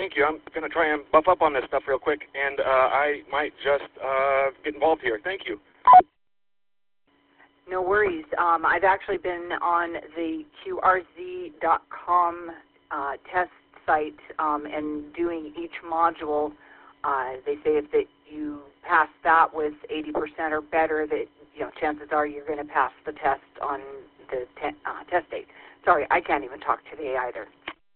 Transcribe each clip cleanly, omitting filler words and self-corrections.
thank you. I'm going to try and buff up on this stuff real quick, and I might just get involved here. Thank you. No worries. I've actually been on the QRZ.com test site and doing each module. They say if you pass that with 80% or better, that chances are you're going to pass the test on the test date. Sorry, I can't even talk today either.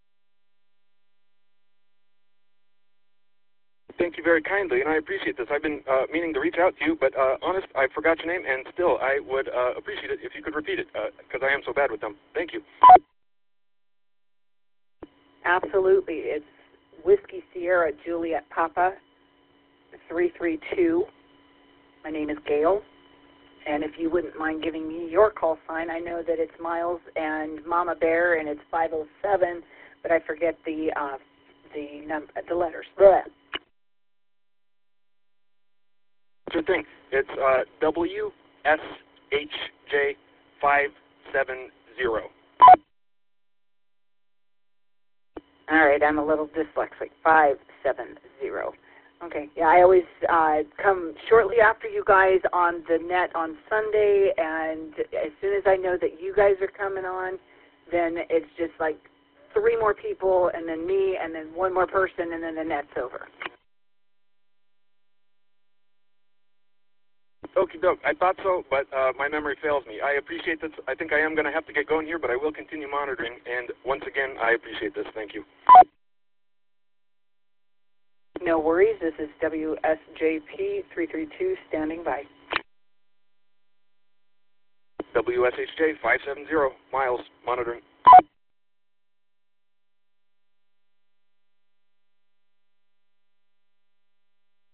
Thank you very kindly, and I appreciate this. I've been meaning to reach out to you, but honest, I forgot your name, and still, I would appreciate it if you could repeat it, because I am so bad with them. Thank you. Absolutely. It's Whiskey Sierra Juliet Papa 332. My name is Gail, and if you wouldn't mind giving me your call sign, I know that it's Miles and Mama Bear, and it's 507, but I forget the letters. Blech. Sure thing. It's WSHJ570. All right, I'm a little dyslexic. 570. Okay, yeah, I always come shortly after you guys on the net on Sunday, and as soon as I know that you guys are coming on, then it's just like 3 more people, and then me, and then 1 more person, and then the net's over. Okie doke. I thought so, but my memory fails me. I appreciate this. I think I am going to have to get going here, but I will continue monitoring. And once again, I appreciate this. Thank you. No worries. This is WSJP 332 standing by. WSHJ 570, Miles, monitoring.